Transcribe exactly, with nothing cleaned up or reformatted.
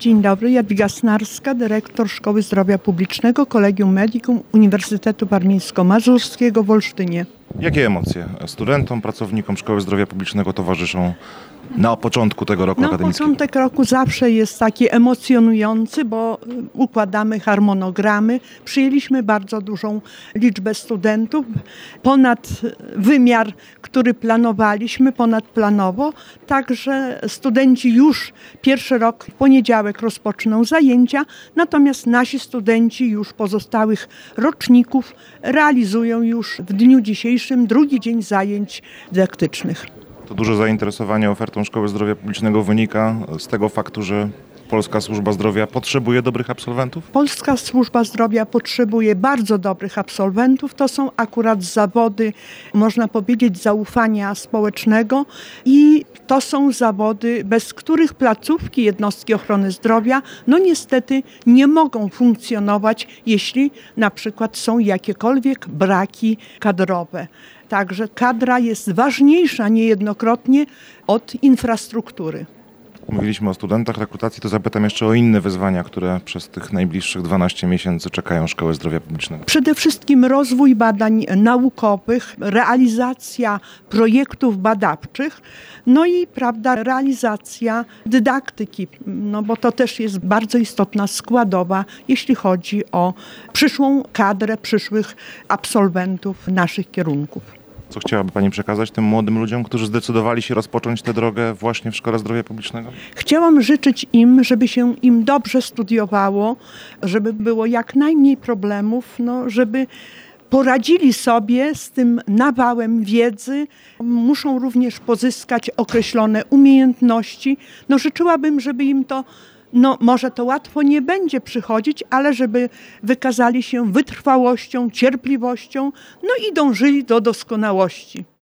Dzień dobry, Jadwiga Snarska, dyrektor Szkoły Zdrowia Publicznego Collegium Medicum Uniwersytetu Warmińsko-Mazurskiego w Olsztynie. Jakie emocje studentom, pracownikom Szkoły Zdrowia Publicznego towarzyszą na początku tego roku No, akademickiego? Początek roku zawsze jest taki emocjonujący, bo układamy harmonogramy. Przyjęliśmy bardzo dużą liczbę studentów, ponad wymiar, który planowaliśmy, ponadplanowo. Także studenci już pierwszy rok w poniedziałek rozpoczną zajęcia, natomiast nasi studenci już pozostałych roczników realizują już w dniu dzisiejszym drugi dzień zajęć dydaktycznych. To duże zainteresowanie ofertą Szkoły Zdrowia Publicznego wynika z tego faktu, że Polska Służba Zdrowia potrzebuje dobrych absolwentów? Polska Służba Zdrowia potrzebuje bardzo dobrych absolwentów. To są akurat zawody, można powiedzieć, zaufania społecznego i to są zawody, bez których placówki jednostki ochrony zdrowia no niestety nie mogą funkcjonować, jeśli na przykład są jakiekolwiek braki kadrowe. Także kadra jest ważniejsza niejednokrotnie od infrastruktury. Mówiliśmy o studentach, rekrutacji, to zapytam jeszcze o inne wyzwania, które przez tych najbliższych dwanaście miesięcy czekają Szkołę Zdrowia Publicznego. Przede wszystkim rozwój badań naukowych, realizacja projektów badawczych, no i prawda, realizacja dydaktyki, no bo to też jest bardzo istotna składowa, jeśli chodzi o przyszłą kadrę, przyszłych absolwentów naszych kierunków. Co chciałaby Pani przekazać tym młodym ludziom, którzy zdecydowali się rozpocząć tę drogę właśnie w Szkole Zdrowia Publicznego? Chciałam życzyć im, żeby się im dobrze studiowało, żeby było jak najmniej problemów, no, żeby poradzili sobie z tym nawałem wiedzy. Muszą również pozyskać określone umiejętności. No, życzyłabym, żeby im to No może to łatwo nie będzie przychodzić, ale żeby wykazali się wytrwałością, cierpliwością, no i dążyli do doskonałości.